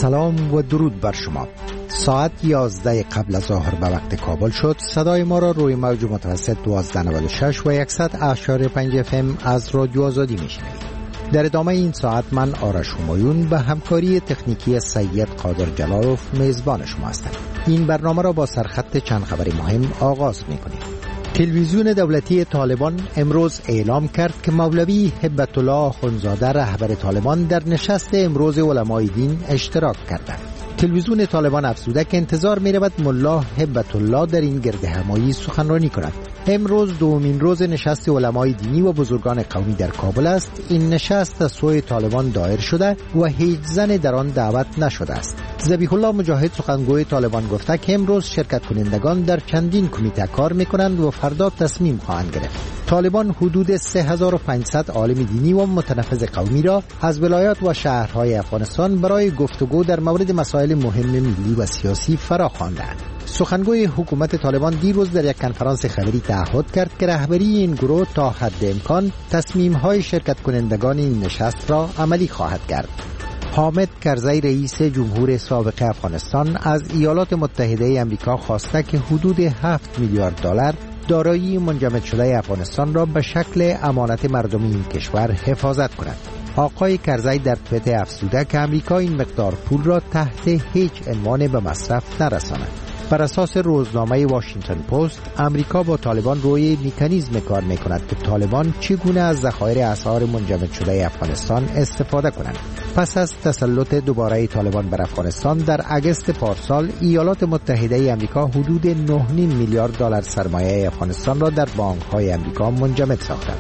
سلام و درود بر شما. ساعت 11 قبل از ظهر به وقت کابل شد. صدای ما را روی موج متوسط 1296 و 100.5 FM از رادیو آزادی میشنوید. در ادامه این ساعت من آرش همایون به همکاری تکنیکی سید قادر جلالوف میزبان شما هستم. این برنامه را با سرخط چند خبر مهم آغاز میکنیم. تلویزیون دولتی طالبان امروز اعلام کرد که مولوی هبت الله آخوندزاده رهبر طالبان در نشست امروز علمای دین اشتراک کردند. تلویزیون طالبان افزوده که انتظار می رود ملا هبت الله در این گرد همایی سخنرانی کند. امروز دومین روز نشست علمای دینی و بزرگان قومی در کابل است. این نشست از سوی طالبان دایر شده و هیچ زن در آن دعوت نشده است. ذبیح الله مجاهد سخنگوی طالبان گفته که امروز شرکت کنندگان در چندین کمیته کار میکنند و فردا تصمیم خواهند گرفت. طالبان حدود 3500 عالم دینی و متنفذ قومی را از ولایات و شهرهای افغانستان برای گفتگو در مورد مسائل مهم ملی و سیاسی فرا خواندند. سخنگوی حکومت طالبان دیروز در یک کنفرانس خبری تعهد کرد که رهبری این گروه تا حد امکان تصمیم‌های شرکت کنندگان این نشست را عملی خواهد کرد. حامد کرزی رئیس جمهور سابق افغانستان از ایالات متحده آمریکا خواسته که حدود 7 میلیارد دلار دارایی منجمد شده افغانستان را به شکل امانت مردمی این کشور حفاظت کند. آقای کرزی در توییت افزوده که امریکا این مقدار پول را تحت هیچ عنوان به مصرف نرساند. بر اساس روزنامه واشنگتن پست، امریکا با طالبان روی مکانیزم کار می‌کند که طالبان چگونه از ذخایر اسعار منجمد شده افغانستان استفاده کنند. پس از تسلط دوباره طالبان بر افغانستان در اگست پارسال، ایالات متحده آمریکا حدود 9.5 میلیارد دلار سرمایه افغانستان را در بانک‌های آمریکا منجمد ساختند.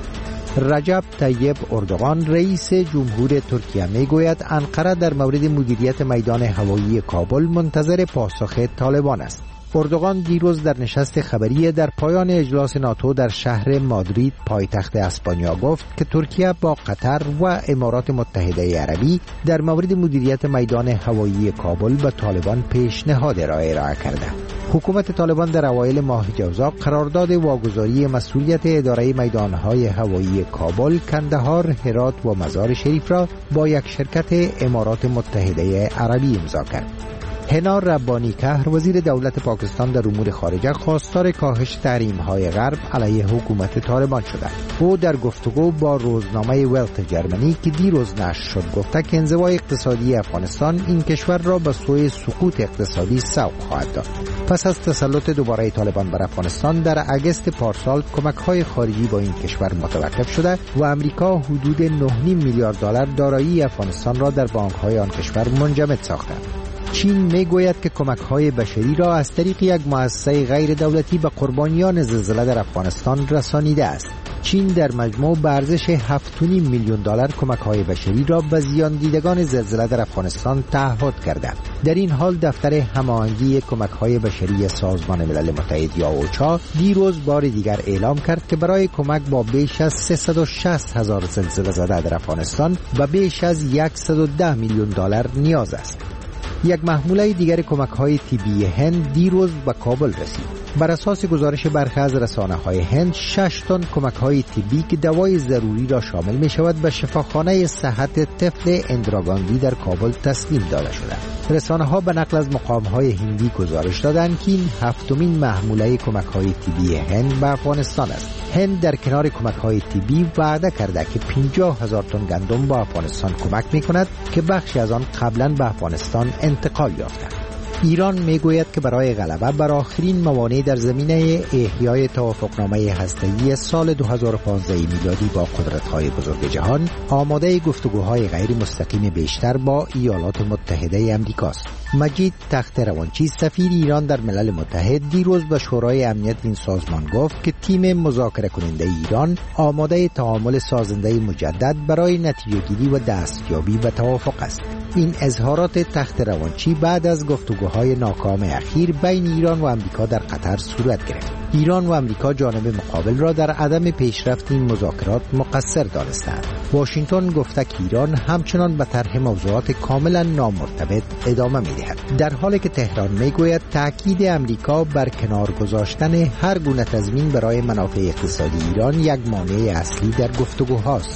رجب طیب اردوغان رئیس جمهور ترکیه میگوید انقره در مورد مدیریت میدان هوایی کابل منتظر پاسخ طالبان است. اردوغان دیروز در نشست خبری در پایان اجلاس ناتو در شهر مادرید پایتخت اسپانیا گفت که ترکیه با قطر و امارات متحده عربی در مورد مدیریت میدان هوایی کابل به طالبان پیشنهاد ارائه کرده. حکومت طالبان در اوایل ماه جوزا قرارداد واگذاری مسئولیت اداره میدانهای هوایی کابل، کندهار، هرات و مزار شریف را با یک شرکت امارات متحده عربی امضا کرد. هنا ربانی کهر وزیر دولت پاکستان در امور خارجه خواستار کاهش تحریم‌های غرب علیه حکومت طالبان شده. او در گفتگو با روزنامه ولت جرمنی که دیروز نشر شد گفته که انزوای اقتصادی افغانستان این کشور را به سوی سقوط اقتصادی سوق خواهد داد. پس از تسلط دوباره طالبان بر افغانستان در اگست پارسال کمک‌های خارجی با این کشور متوقف شده و امریکا حدود 9.5 میلیارد دلار دارایی افغانستان را در بانک‌های آن کشور منجمد ساخته. چین میگوید که کمک‌های بشری را از طریق یک مؤسسه غیر دولتی به قربانیان زلزله در افغانستان رسانیده است. چین در مجموع به ارزش 7.5 میلیون دلار کمک‌های بشری را به زیان دیدگان زلزله در افغانستان تعهد کرده. در این حال دفتر هماهنگی کمک‌های بشری سازمان ملل متحد یا اوچا دیروز بار دیگر اعلام کرد که برای کمک با بیش از 360,000 زلزله زده در افغانستان به بیش از 110 میلیون دلار نیاز است. یک محموله دیگر کمک‌های طبی هند دیروز به کابل رسید. بر اساس گزارش برخی از رسانه‌های هند 6 تن کمک‌های طبی که دوای ضروری را شامل می‌شود به شفاخانه صحت طفل اندراگاندی در کابل تسلیم داده شده. رسانه‌ها به نقل از مقام‌های هندی گزارش دادند که این 7مین محموله کمک‌های طبی هند به افغانستان است. هند در کنار کمک‌های طبی وعده کرده که 50,000 تن گندم به افغانستان کمک می‌کند که بخشی از آن قبلاً به افغانستان انتقال یافته. ایران میگوید که برای غلبه بر آخرین موانع در زمینه احیای توافقنامه هسته‌ای سال 2015 میلادی با قدرت‌های بزرگ جهان آماده گفتگوهای غیر مستقیم بیشتر با ایالات متحده آمریکاست. مجید تخت روانچی سفیر ایران در ملل متحد دیروز به شورای امنیت این سازمان گفت که تیم مذاکره کننده ایران آماده تعامل سازنده مجدد برای نتیجه‌گیری و دستیابی به توافق است. این اظهارات تخت روانچی بعد از گفتگوهای ناکام اخیر بین ایران و آمریکا در قطر صورت گرفت. ایران و آمریکا جانب مقابل را در عدم پیشرفت این مذاکرات مقصر دانستند. واشنگتن گفته که ایران همچنان به طرح موضوعات کاملا نامرتبط ادامه می‌دهد، در حالی که تهران میگوید تاکید آمریکا بر کنار گذاشتن هر گونه تضمین برای منافع اقتصادی ایران یک مانع اصلی در گفتگوهاست.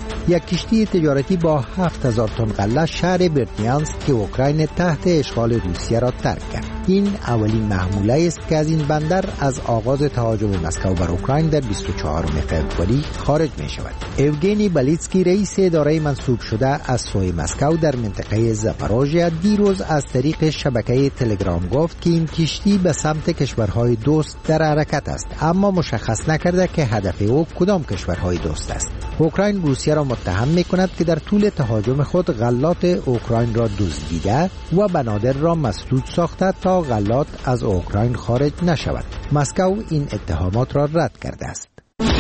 یک کشتی تجارتی با 7000 تن غله شهر برتیانسک که اوکراین تحت اشغال روسیه را ترک کرد. این اولین محموله است که از این بندر از آغاز تهاجم مسکو بر اوکراین در 24 فوریه خارج می شود. اوگنی بالیتسکی رئیس اداره منصوب شده از سوی مسکو در منطقه زاپاروژیا دیروز از طریق شبکه تلگرام گفت که این کشتی به سمت کشورهای دوست در حرکت است، اما مشخص نکرده که هدف او کدام کشورهای دوست است. اوکراین روسیه را متهم می‌کند که در طول تهاجم خود غلات اوکراین را دزدیده و بنادر را مسدود ساخته تا غلات از اوکراین خارج نشود. مسکو این اتهامات را رد کرده است.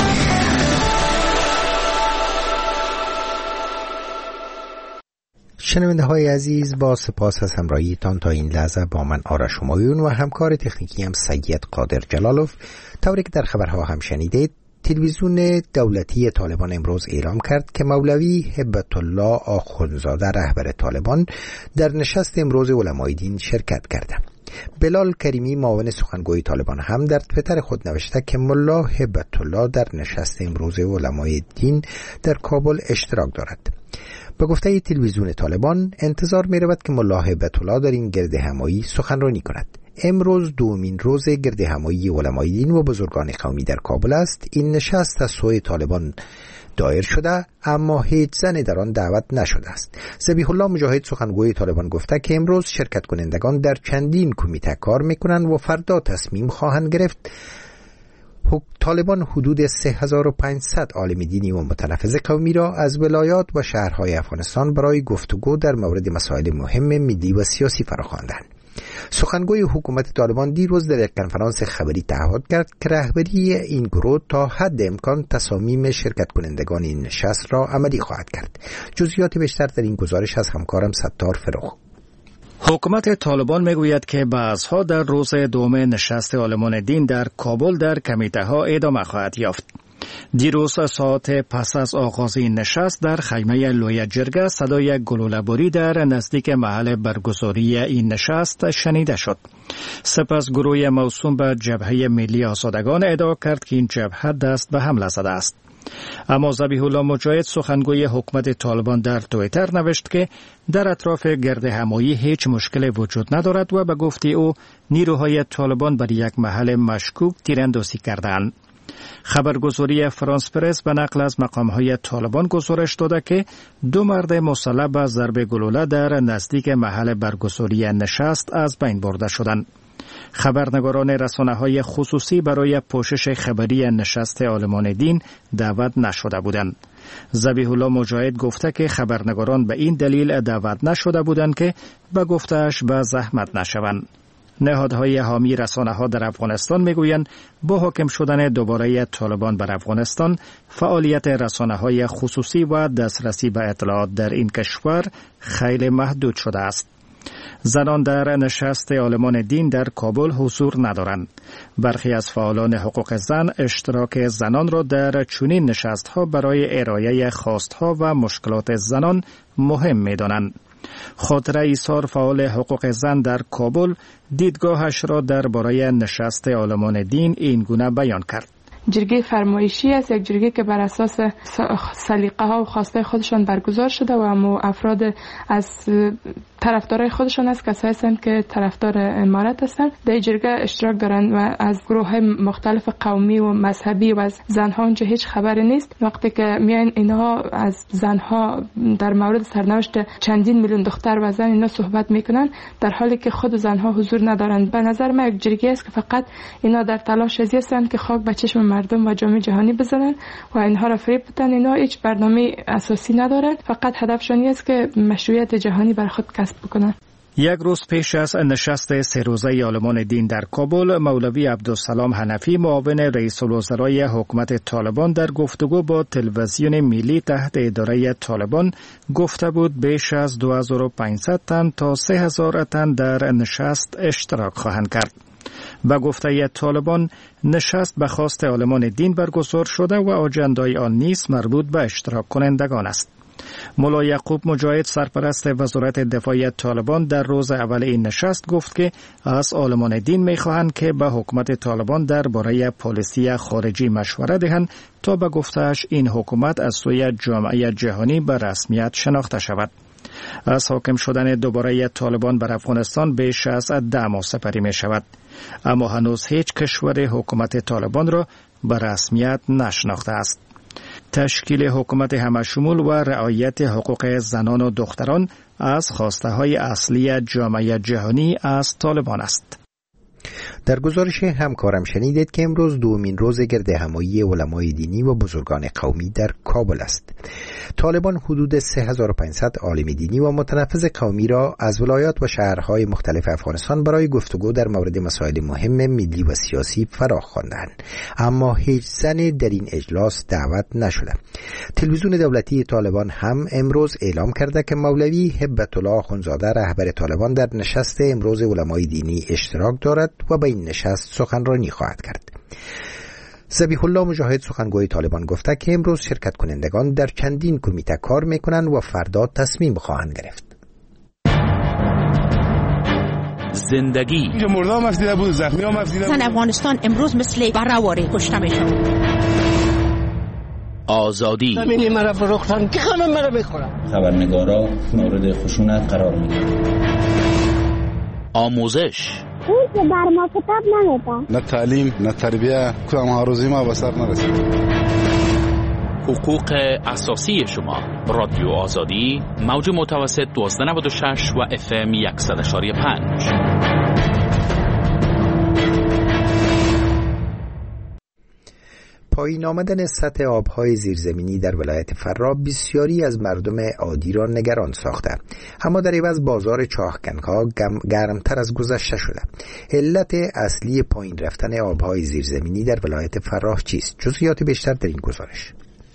شنونده های عزیز، با سپاس از همراهیتان تا این لحظه با من آرش همایون و همکار تکنیکی هم سید قادر جلالوف. طوری که در خبرها هم شنیدید، تلویزیون دولتی طالبان امروز اعلام کرد که مولوی هبت الله آخوندزاده رهبر طالبان در نشست امروز علمای دین شرکت کرده. بلال کریمی معاون سخنگوی طالبان هم در توییتر خود نوشته که ملا هبت الله در نشست امروز علمای دین در کابل اشتراک دارد. به گفته تلویزیون طالبان انتظار می رود که ملا هبت الله در این گرد همایی سخنرانی کند. امروز دومین روز گرد همایی علمای دین و بزرگان قومی در کابل است. این نشست از سوی طالبان دایر شده اما هیچ زنی در آن دعوت نشده است. ذبیح الله مجاهد سخنگوی طالبان گفته که امروز شرکت کنندگان در چندین کمیته کار میکنند و فردا تصمیم خواهند گرفت. طالبان حدود 3500 عالم دینی و متنفذ قومی را از ولایات و شهرهای افغانستان برای گفتگو در مورد مسائل مهم ملی و سیاسی فراخواندند. سخنگوی حکومت طالبان دیروز در یک کنفرانس خبری تعهد کرد که رهبری این گروه تا حد امکان تصامیم شرکت کنندگان این نشست را عملی خواهد کرد. جزئیات بیشتر در این گزارش از همکارم ستار فروغ. حکومت طالبان میگوید که بعضها در روز دوم نشست عالمان دین در کابل در کمیته ها ادامه خواهد یافت. دیروز ساعت پس از آغاز این نشست در خیمه لوی جرگه صدای گلوله‌باری در نزدیک محل برگزاری این نشست شنیده شد. سپس گروه موسوم به جبهه ملی آزادگان ادعا کرد که این جبهه دست به حمله زده است. اما ذبیح الله مجاهد سخنگوی حکومت طالبان در توییتر نوشت که در اطراف گرد همایی هیچ مشکل وجود ندارد و به گفته او نیروهای طالبان بر یک محل مشکوک تیراندازی کردند. خبرگزاری فرانس پرس به نقل از مقامهای طالبان گزارش داده که 2 مرد مسلح به ضرب گلوله در نزدیک محل برگزاری نشست از بین برده شدند. خبرنگاران رسانه‌های خصوصی برای پوشش خبری نشست عالمان دین دعوت نشده بودند. ذبیح الله مجاهد گفته که خبرنگاران به این دلیل دعوت نشده بودند که به گفته‌اش به زحمت نشوند. نهادهای حامی رسانه‌ها در افغانستان میگویند با حاکم شدن دوباره طالبان بر افغانستان فعالیت رسانه‌های خصوصی و دسترسی به اطلاعات در این کشور خیلی محدود شده است. زنان در نشست عالمان دین در کابل حضور ندارند. برخی از فعالان حقوق زن اشتراک زنان را در چنین نشست‌ها برای ارائه خواست‌ها و مشکلات زنان مهم می‌دانند. خاطره ایثار فعال حقوق زن در کابل دیدگاهش را درباره نشست عالمان دین این گونه بیان کرد. جرگه فرمایشی است، یک جرگه که بر اساس سلیقه ها و خواسته خودشان برگزار شده و اما افراد از طرفدارای خودشان است، کسایی هستند که طرفدار امارت هستند، در جرگه اشتراک دارند و از گروه های مختلف قومی و مذهبی و از زنها اونجا هیچ خبری نیست. وقتی که میان اینها از زنها در مورد سرنوشت چندین میلیون دختر و زن اینا صحبت میکنن، در حالی که خود زنها حضور ندارند. به نظر من یک جرگه است که فقط اینا در تلاش هستند که خاک به چشم مردم و جامعه جهانی بزنن و اینها را فریب بدن. اینا هیچ برنامه اساسی ندارند، فقط هدفشون است که مشروعیت جهانی بر خود کسب بکنن. یک روز پیش از نشست 3 روزه عالمان دین در کابل، مولوی عبدالسلام حنفی معاون رئیس الوزرای حکومت طالبان در گفتگو با تلویزیون ملی تحت اداره طالبان گفته بود بیش از 2500 تن تا 3000 تن در نشست اشتراک خواهند کرد. به گفته طالبان نشست به خواست عالمان دین برگزار شده و آجندای آن نیز مربوط به اشتراک کنندگان است. ملا یعقوب مجاهد سرپرست وزارت دفاع طالبان در روز اول این نشست گفت که از عالمان دین می‌خواهند که به حکومت طالبان درباره پالیسی خارجی مشوره دهند تا به گفته‌اش این حکومت از سوی جامعه جهانی به رسمیت شناخته شود. از حاکم شدن دوباره طالبان بر افغانستان بیش از 10 ماه سپری می شود، اما هنوز هیچ کشور حکومت طالبان را به رسمیت نشناخته است. تشکیل حکومت همشمول و رعایت حقوق زنان و دختران از خواسته های اصلی جامعه جهانی از طالبان است. در گزارش همکارم شنیدید که امروز دومین روز گرد همایی علمای دینی و بزرگان قومی در کابل است. طالبان حدود 3500 عالم دینی و متنفذ قومی را از ولایات و شهرهای مختلف افغانستان برای گفتگو در مورد مسائل مهم ملی و سیاسی فراخ خواندند، اما هیچ زنی در این اجلاس دعوت نشده. تلویزیون دولتی طالبان هم امروز اعلام کرده که مولوی هبت الله اخوندزاده رهبر طالبان در نشست امروز علمای دینی اشتراک دارد و به این نشست سخنرانی خواهد کرد. ذبیح الله مجاهد سخنگوی طالبان گفته که امروز شرکت کنندگان در چندین کمیته کار میکنند و فردا تصمیم خواهند گرفت. زندگی مردم افزیده بود، زخمی هم افزیده بود. افغانستان امروز مثل برآواره کشته میشد. آزادی همین مرا فروختن که همه مرا میخورن. خبرنگارا مورد خشونت قرار میگیرن. آموزش اون که بر ما کتاب نمیدن، نه تعلیم نه تربیه، کدام هاروزی ما به سر نرسید. حقوق اساسی شما. رادیو آزادی موج متوسط 1296 و FM 100.5. پایین آمدن سطح آبهای زیرزمینی در ولایت فرا بسیاری از مردم عادی را نگران ساخته، اما در عوض بازار چاهکنها گرمتر از گذشته شده. علت اصلی پایین رفتن آبهای زیرزمینی در ولایت فرا چیست؟ جزئیات بیشتر در این گزارش.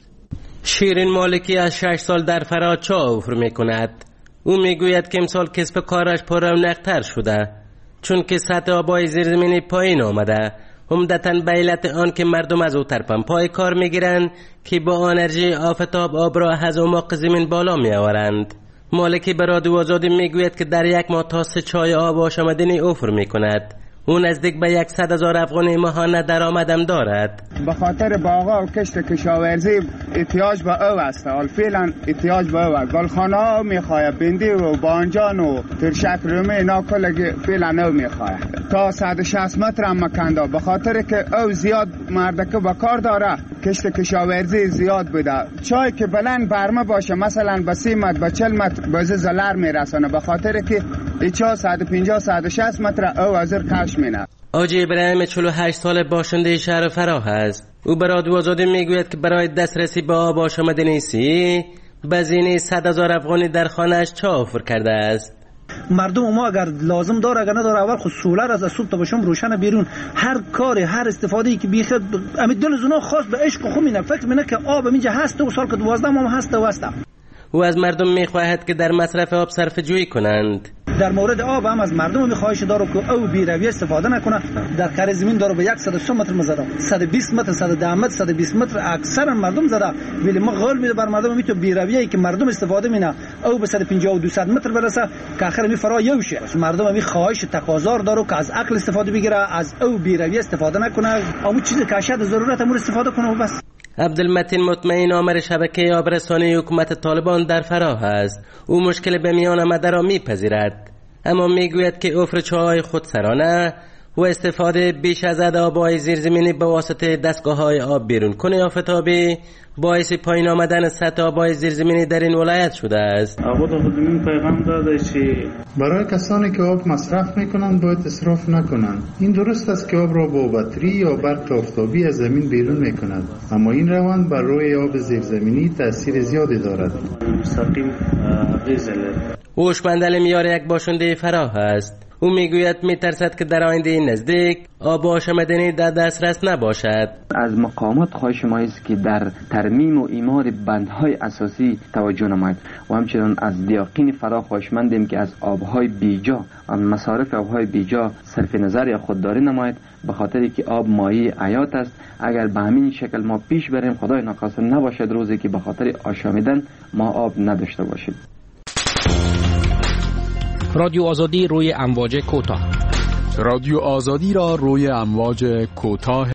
شیرین مالکی از 6 سال در فرا چاه‌آفر می‌کند. او میگوید که امسال کسب کارش پررونق‌تر شده چون که سطح آبهای زیرزمینی پایین آمده، عمدتاً به علت آن که مردم از او پمپ‌های کار میگیرند که با انرژی آفتاب آب را از اعماق زمین بالا میآورند. مالکی به رادیو آزادی میگوید که در یک ماه تا 3 چای آب آشامیدنی افر میکند. او نزدیک به 100,000 افغانی ماهانه درآمدم دارد. به خاطر باغا و کشت کشاورزی احتیاج به او است. حال فعلا احتیاج به او است. گلخانه ها میخواه، بندی و بانجان و ترشک رومی اینا کلگی فعلا او میخواه. تا 160 متر هم مکنده، به خاطر که او زیاد مردکه به کار داره، کشت کشاورزی زیاد بوده. چای که بلند برمه باشه مثلا به 30 متر به 40 متر بازه زلر میرسانه، به خاطر که ایچا 150 160 متر او ازر کش مینه. آجی ابراهیم 48 ساله باشنده شهر فراه است. او به رادیو آزادی میگوید که برای دسترسی به آب آشامیدنی سی بزینه 100,000 افغانی در خانه‌اش چاه‌آفر کرده است. مردم ما اگر لازم داره اگر نداره اول خود سولر از صبح تا شام روشن بیرون، هر کاری هر استفاده‌ای که بیخ امید دل زنا خاص به عشق خو مینه، فکر مینه که آب اینجا هست و سال که 12 ماه هست و هست. او از مردم میخواهد که در مصرف آب صرفه جویی کنند. در مورد آب هم از مردم میخواهش داره که او بی رویه استفاده نکنه. در کار زمین داره به 100 متر مزدا، 120 متر 110 متر 120 متر اکثر مردم زده، ولی ما قول میده بر مردم میتو بی رویه که مردم استفاده مینه او به 150 و 200 متر برسه که آخر می فرا یو شه. مردم می خواهش تقاضا داره که از عقل استفاده بگیره، از او بی رویه استفاده نکنه، اما چیزی که اشد ضرورت امور استفاده کنه و بس. عبدالمتین مطمئن آمر شبکه آبرسانی حکومت طالبان در فراه است. او مشکل به میان آمده را میپذیرد، اما میگوید که افر چاهای خودسرانه و استفاده بیش از حد آبهای زیرزمینی به واسطه دستگاه‌های آب بیرون کنه آفتابی باعث پایین آمدن سطح آبهای زیرزمینی در این ولایت شده است. خودمون پیغام داده که برای کسانی که آب مصرف میکنند باید اسراف نکنند. این درست است که آب را با بطری یا برق آفتابی از زمین بیرون میکنند، اما این روند بر روی آب زیرزمینی تاثیر زیادی دارد. مستقیم غیزله. هوشمند علیمیار یک باشنده فراه است. او میگوید میترسد که در آینده نزدیک آب آشامیدنی در دسترس نباشد. از مقامات خواهش ما است که در ترمیم و اعمار بندهای اساسی توجه نماید و همچنین از دیاقین فرا خواهشمندیم که از آبهای بیجا، مصارف آبهای بیجا صرف نظر خودداری نماید، به خاطری که آب مایه حیات است. اگر به همین شکل ما پیش بریم خدای نخواسته نباشد روزی که به خاطر آشامیدن ما آب نداشته باشیم. رادیو آزادی روی امواج کوتاه. رادیو آزادی را روی امواج کوتاه